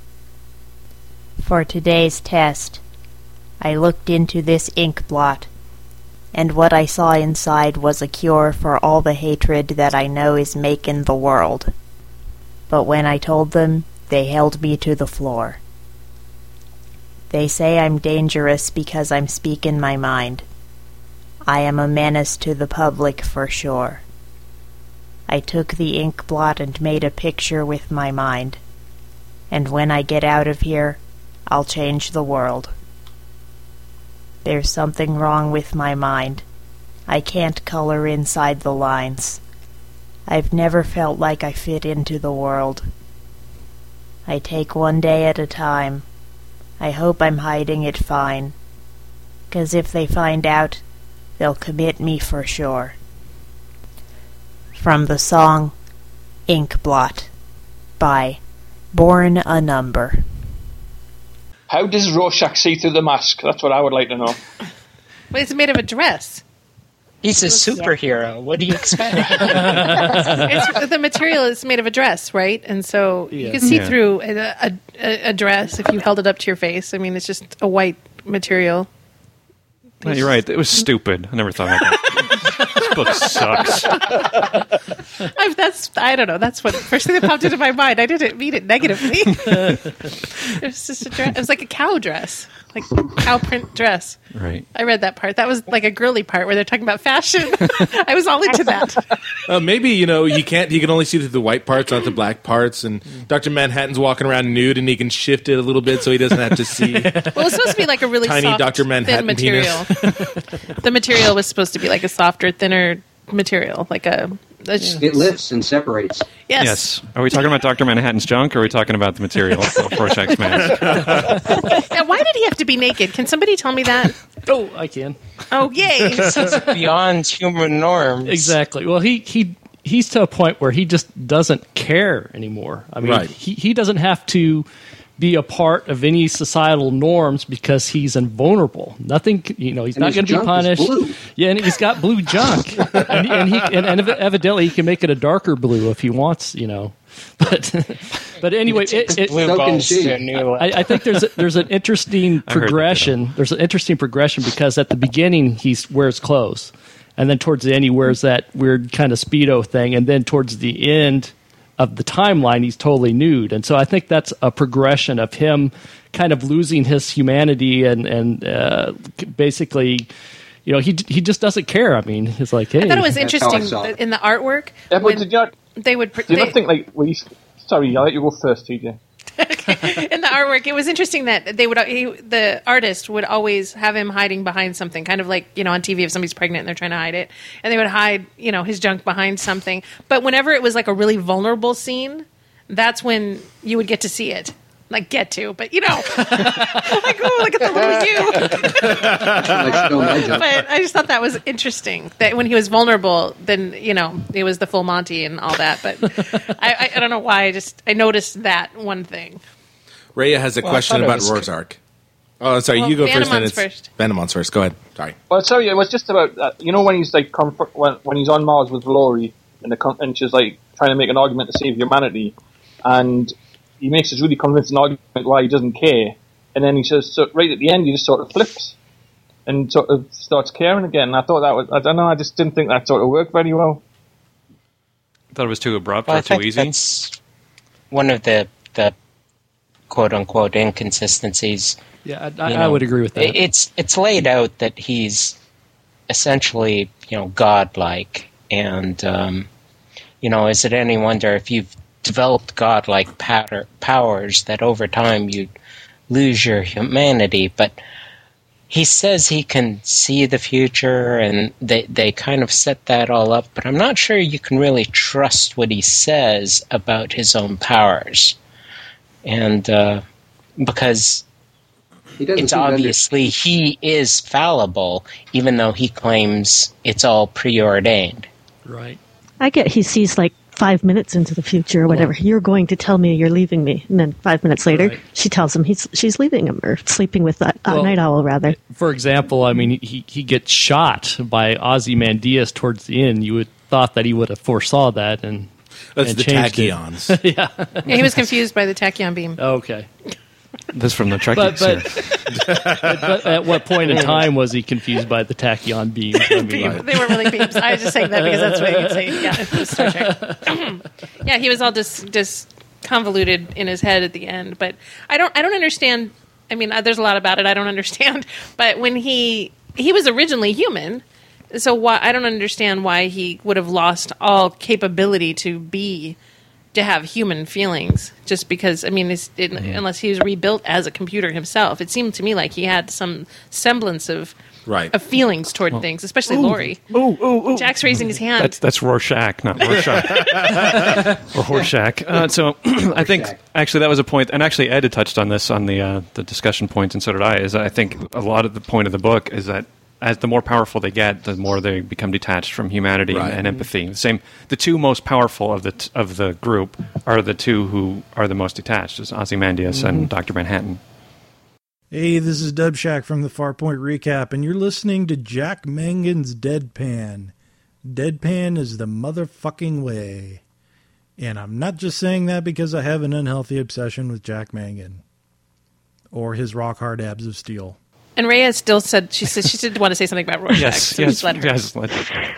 For today's test, I looked into this ink blot, and what I saw inside was a cure for all the hatred that I know is making the world. But when I told them, they held me to the floor. They say I'm dangerous because I'm speaking my mind. I am a menace to the public for sure. I took the ink blot and made a picture with my mind. And when I get out of here, I'll change the world. There's something wrong with my mind. I can't color inside the lines. I've never felt like I fit into the world. I take one day at a time. I hope I'm hiding it fine. 'Cause if they find out, they'll commit me for sure. From the song Ink Blot by Born a Number. How does Rorschach see through the mask? That's what I would like to know. Wait, it's made of a dress. He's a superhero. What do you expect? It's, the material is made of a dress, right? And so you Yeah. can see Yeah. through a, a, a dress if you held it up to your face. I mean, it's just a white material. No, you're right. It was stupid. I never thought of that. This book sucks. I've, that's I don't know. That's what first thing that popped into my mind. I didn't mean it negatively. It was just a dress. It was like a cow dress. like cow print dress. Right. I read that part. That was like a girly part where they're talking about fashion. I was all into that. Uh, maybe, you know, you can't. You can only see the white parts, not the black parts. And Doctor Manhattan's walking around nude, and he can shift it a little bit so he doesn't have to see. Well, it's supposed to be like a really tiny soft, Doctor Manhattan thin material. The material was supposed to be like a softer, thinner material, like a. a It lifts and separates. Yes. Yes. Are we talking about Doctor Manhattan's junk, or are we talking about the material of Rorschach's mask? Now, why did he have to be naked? Can somebody tell me that? Oh, I can. Oh, yay! Beyond human norms. Exactly. Well, he he he's to a point where he just doesn't care anymore. I mean, Right. he he doesn't have to be a part of any societal norms because he's invulnerable. Nothing, you know, he's And not his going to be junk is punished. blue. Yeah, and he's got blue junk, and, and he and, and evidently he can make it a darker blue if he wants, you know. But but anyway, it, it, Blue So can balls she. to a new level. I, I think there's a, there's an interesting I heard that, progression. There's an interesting progression because at the beginning he wears clothes, and then towards the end he wears that weird kind of Speedo thing, and then towards the end of the timeline he's totally nude. And so I think that's a progression of him kind of losing his humanity and and uh, basically, you know, he he just doesn't care. I mean, it's like, hey, I thought it was That's how I interesting saw it. that in the artwork Yeah, but when did you not, they would. did you They, not think, like, well, you, sorry, I'll let you go first, T J. in the artwork, it was interesting that they would he, the artist would always have him hiding behind something, kind of like, you know, on T V if somebody's pregnant and they're trying to hide it, and they would hide, you know, his junk behind something. But whenever it was like a really vulnerable scene, that's when you would get to see it. Like get to, but you know, like oh, look at the little you. Like, show my junk. But I just thought that was interesting that when he was vulnerable, then you know it was the full Monty and all that. But I, I, I don't know why. I just I noticed that one thing. Rhea has a Well, I question thought it about was- Rorschach. Oh, sorry, Well, you go first. Then Vanamon's it's first. Vanamon's first. Go ahead. Sorry. Well, sorry, it was just about uh, you know when he's like comfort, when when he's on Mars with Laurie and the com- and she's like trying to make an argument to save humanity, and he makes this really convincing argument why he doesn't care, and then he says so right at the end he just sort of flips and sort of starts caring again. And I thought that was I don't know I just didn't think that sort of worked very well. I thought it was too abrupt Well, or I too think easy. that's one of the the quote unquote inconsistencies. yeah, I, I, You I know, would agree with that. it- It's it's laid out that he's essentially, you know, godlike, and um, you know, is it any wonder if you've developed godlike power, powers that over time you lose your humanity? But he says he can see the future, and they they kind of set that all up. But I'm not sure you can really trust what he says about his own powers, and uh, because. He doesn't It's seem to under- obviously he is fallible, even though he claims it's all preordained. Right. I get he sees like five minutes into the future or whatever. You're going to tell me you're leaving me, and then five minutes later, Right. she tells him he's she's leaving him or sleeping with that uh, Well- night owl rather. For example, I mean, he, he gets shot by Ozymandias towards the end. You would thought that he would have foresaw that and That's and the changed it. tachyons. yeah. Yeah, he was confused by the tachyon beam. Okay. This from the Trekkies. But, but, but at what point in time was he confused by the tachyon beams? I mean, Beam. They weren't really beams. I was just saying that because that's what you say. Yeah, it was Star Trek. Yeah, he was all just just convoluted in his head at the end. But I don't I don't understand. I mean, uh, there's a lot about it I don't understand. But when he he was originally human, so why I don't understand why he would have lost all capability to be. To have human feelings, just because I mean, it's, it, Mm-hmm. unless he was rebuilt as a computer himself, it seemed to me like he had some semblance of Right. of feelings toward things, especially Laurie. Ooh, ooh, ooh. Jack's raising his hand. That's that's Rorschach, not Rorschach or Horseshack. Uh, so I think actually that was a point, and actually Ed had touched on this on the uh, the discussion points, and so did I. Is I think a lot of the point of the book is that as the more powerful they get, the more they become detached from humanity Right. and, and empathy. The same, the two most powerful of the t- of the group are the two who are the most detached, is Ozymandias Mm-hmm. and Doctor Manhattan. Hey, this is Dub Shack from the Farpoint Recap, and you're listening to Jack Mangan's Deadpan. Deadpan is the motherfucking way. And I'm not just saying that because I have an unhealthy obsession with Jack Mangan. Or his rock hard abs of steel. And Rhea still said she said she did want to say something about Rorschach. Yes, so yes, just let her. yes. Let her.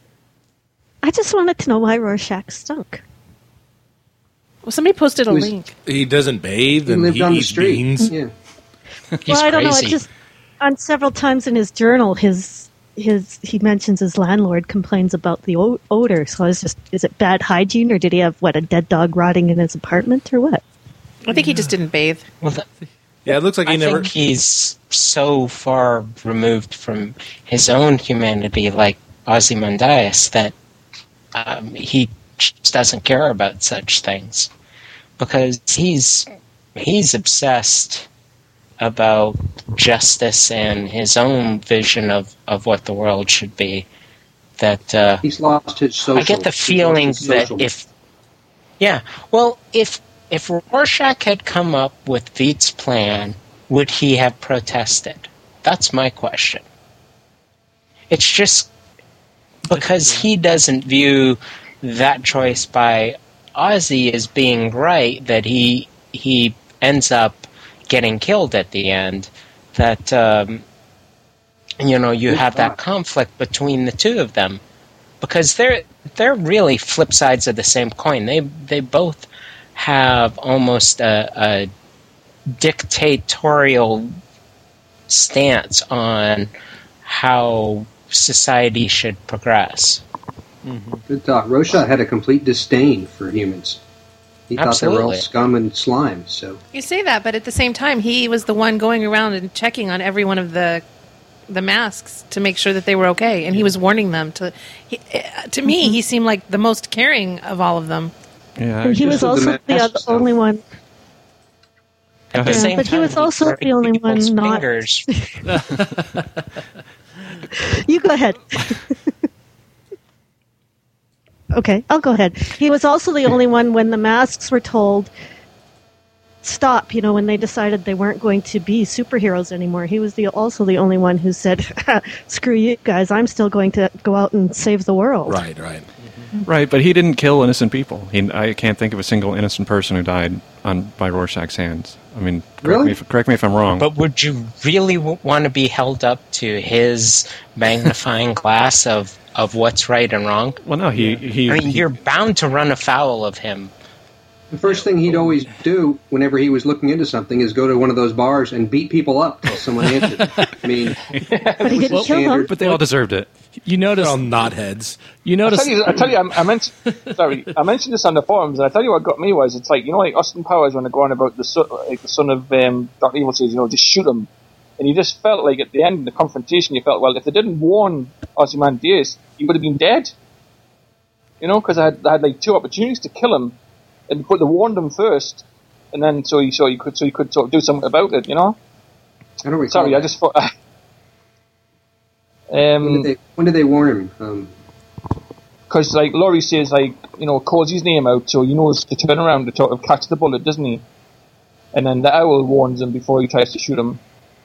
I just wanted to know why Rorschach stunk. Well, somebody posted a He was- link. He doesn't bathe He and lived he on the eats street. beans. Yeah. He's well, I don't know. crazy. It just on several times in his journal, his his he mentions his landlord complains about the o- odor. So I was just, is it bad hygiene, or did he have what a dead dog rotting in his apartment, or what? I think he just didn't bathe. Well, th- Yeah, it looks like he I never. think he's so far removed from his own humanity, like Ozymandias, that um, he just doesn't care about such things because he's he's obsessed about justice and his own vision of, of what the world should be. That uh, He's lost his social. I get the he's feeling lost his that social. if yeah, well, if if Rorschach had come up with Veidt's plan, would he have protested? That's my question. It's just because he doesn't view that choice by Ozzy as being right that he he ends up getting killed at the end. That um, you know you have that conflict between the two of them because they're they're really flip sides of the same coin. They they both have almost a, a dictatorial stance on how society should progress. Mm-hmm. Good thought. Rorschach had a complete disdain for humans. He thought they were all Absolutely. scum and slime. So You say that, but at the same time, he was the one going around and checking on every one of the the masks to make sure that they were okay, and he was warning them. To he, uh, to me, he seemed like the most caring of all of them. Yeah, And he was also the other, only one. At the Yeah, same but he time, was also he the only one people's not. fingers. You go ahead. Okay, I'll go ahead. He was also the only one when the masks were told stop, you know, when they decided they weren't going to be superheroes anymore. He was the also the only one who said, screw you guys, I'm still going to go out and save the world. Right, right. Right, but he didn't kill innocent people. He, I can't think of a single innocent person who died on by Rorschach's hands. I mean, correct, Really? me, if, correct me if I'm wrong. But would you really w- want to be held up to his magnifying glass of, of what's right and wrong? Well, no, he... he I mean, he- you're bound to run afoul of him. the first thing he'd always do whenever he was looking into something is go to one of those bars and beat people up till someone answered. I mean, but he didn't kill them. But they all deserved it. You notice all knotheads. You I notice. tell you, I, tell you I, I mentioned, sorry, I mentioned this on the forums, and I tell you what got me was, it's like, you know, like Austin Powers when they're going about the son, like the son of um, Doctor Evil says, you know, just shoot him, and you just felt like at the end of the confrontation, you felt, well, if they didn't warn Ozymandias, he would have been dead, you know, because I had, I had like two opportunities to kill him, and but they warned him first, and then so he so he could so he could sort of do something about it, you know. I don't recall. Sorry, I that. just thought. when, Um, did they, when did they warn him? Um, Because, like, Laurie says, like, you know, calls his name out, so he knows to turn around to sort of catch the bullet, doesn't he? And then the owl warns him before he tries to shoot him.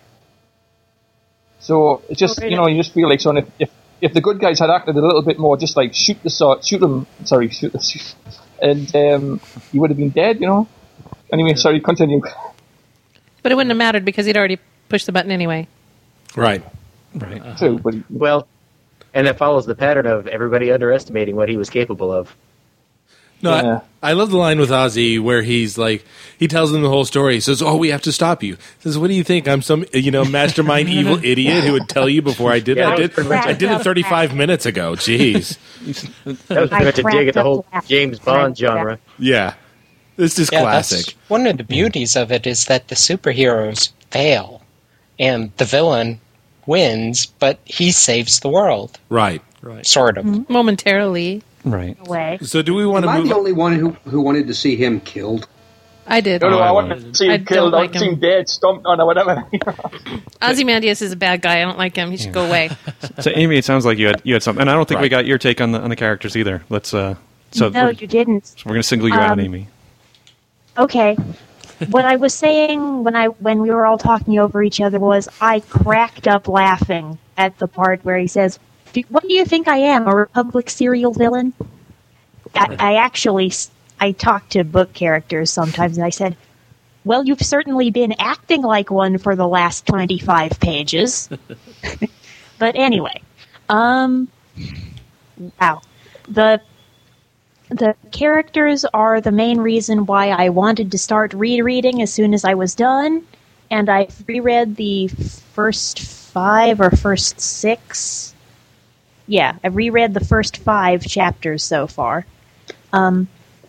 So, it's just, Oh, really? you know, you just feel like, so if, if, if the good guys had acted a little bit more, just like, shoot the sword, shoot him, sorry, shoot the shoot, and um, he would have been dead, you know? Anyway, sorry, continue. But it wouldn't have mattered because he'd already pushed the button anyway. Right. Right. True, but he, Well, and that follows the pattern of everybody underestimating what he was capable of. No, Yeah. I, I love the line with Ozzy where he's like, he tells them the whole story. He says, "Oh, we have to stop you." He says, "What do you think? I'm some, you know, mastermind evil idiot who would tell you before I did it. Yeah, I that did, was pretty much I did it thirty-five minutes ago." Jeez. That was pretty much a dig at the whole James Bond genre. Yeah, this is Yeah, classic. that's one of the beauties of it is that the superheroes fail, and the villain wins, but he saves the world. Right. Right. Sort of. Mm-hmm. Momentarily. Right. Way. So, do we want am to I move? the only one who who wanted to see him killed? I did. no, no, Oh, I I want wanted- to see I him don't killed, I like want to see him. him dead, stomped on, or whatever. Ozymandias is a bad guy. I don't like him. He should go away. So, Amy, it sounds like you had you had something, and I don't think we Right. got your take on the on the characters either. Let's. uh So no, we're, you didn't. so we're going to single you out, Um, Amy. Okay. What I was saying when I when we were all talking over each other was I cracked up laughing at the part where he says, "Do- "What do you think I am, a Republic serial villain?" I, I actually s- I talk to book characters sometimes, and I said, "Well, you've certainly been acting like one for the last twenty-five pages." But anyway, um, wow, the. The characters are the main reason why I wanted to start rereading as soon as I was done, and I've reread the first five or first six. Yeah, I've reread the first five chapters so far. Um,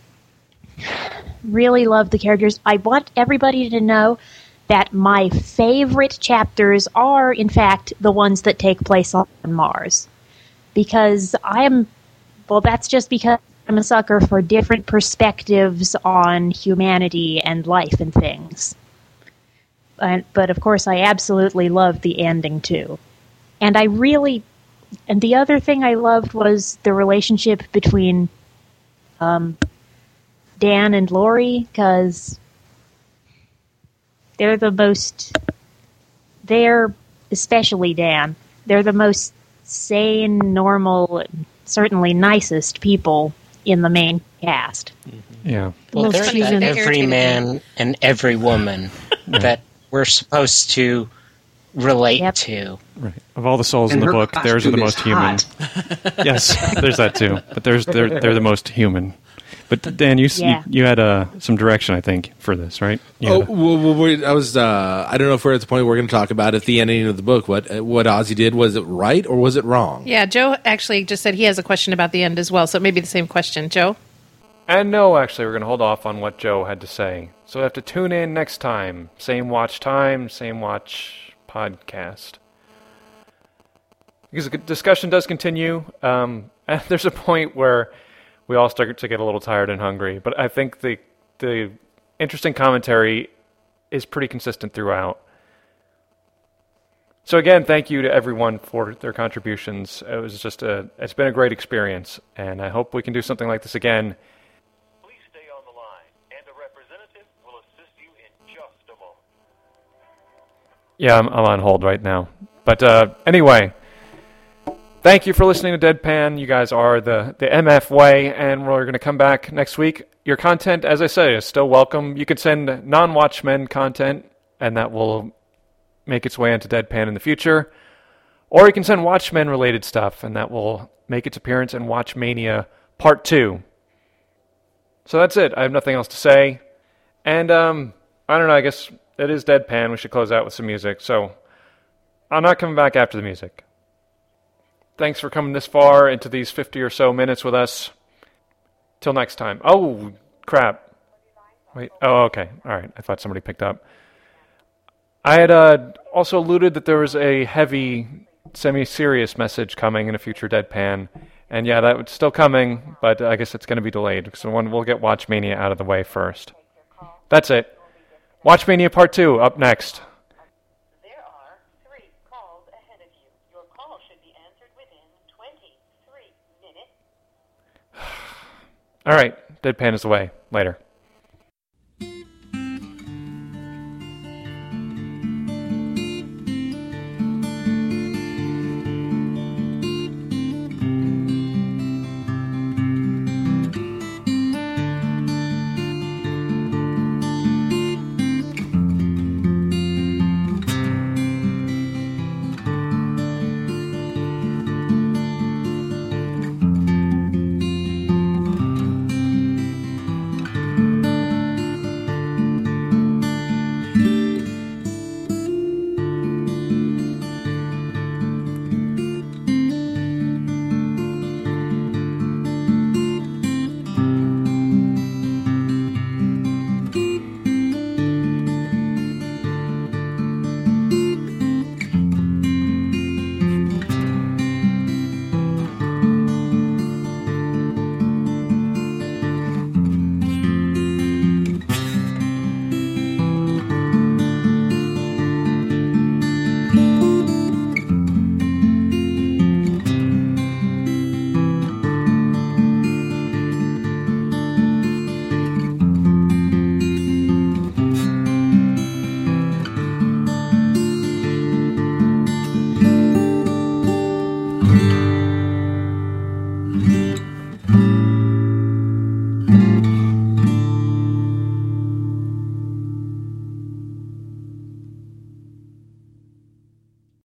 really love the characters. I want everybody to know that my favorite chapters are, in fact, the ones that take place on Mars. Because I am, well, that's just because I'm a sucker for different perspectives on humanity and life and things. And, but, of course, I absolutely loved the ending, too. And I really, and the other thing I loved was the relationship between um, Dan and Lori, because they're the most, they're, especially Dan, they're the most sane, normal, certainly nicest people in the main cast. Yeah. Well, Most they're funny that and every irritating. man and every woman that we're supposed to relate to. Right. Of all the souls And in the her book, theirs are the costume most is human. Yes, there's that too. But there's they're they're the most human. But Dan, you s Yeah. you, you had uh, some direction, I think, for this, right? You Oh, had a- well, well, wait, I was. Uh, I don't know if we're at the point where we're going to talk about at the ending of the book what uh, what Ozzy did. Was it right or was it wrong? Yeah, Joe actually just said he has a question about the end as well, so it may be the same question. Joe? And no, actually, we're going to hold off on what Joe had to say. So we have to tune in next time. Same watch time, same watch podcast. Because the discussion does continue. Um, and there's a point where we all start to get a little tired and hungry. But I think the the interesting commentary is pretty consistent throughout. So again, thank you to everyone for their contributions. It was just a, it's been a great experience, and I hope we can do something like this again. Yeah, I'm, I'm on hold right now. But uh, anyway, thank you for listening to Deadpan. You guys are the, the M F way, and we're going to come back next week. Your content, as I say, is still welcome. You can send non-Watchmen content, and that will make its way into Deadpan in the future. Or you can send Watchmen-related stuff, and that will make its appearance in Watchmania Part two. So that's it. I have nothing else to say. And, um, I don't know, I guess it is Deadpan. We should close out with some music. So I'm not coming back after the music. Thanks for coming this far into these fifty or so minutes with us. Till next time. Oh, crap. Wait. Oh, okay. All right. I thought somebody picked up. I had uh, also alluded that there was a heavy, semi-serious message coming in a future Deadpan. And yeah, that was still coming, but I guess it's going to be delayed. So one, we'll get Watchmania out of the way first. That's it. Watchmania Part two up next. All right. Deadpan is away. Later.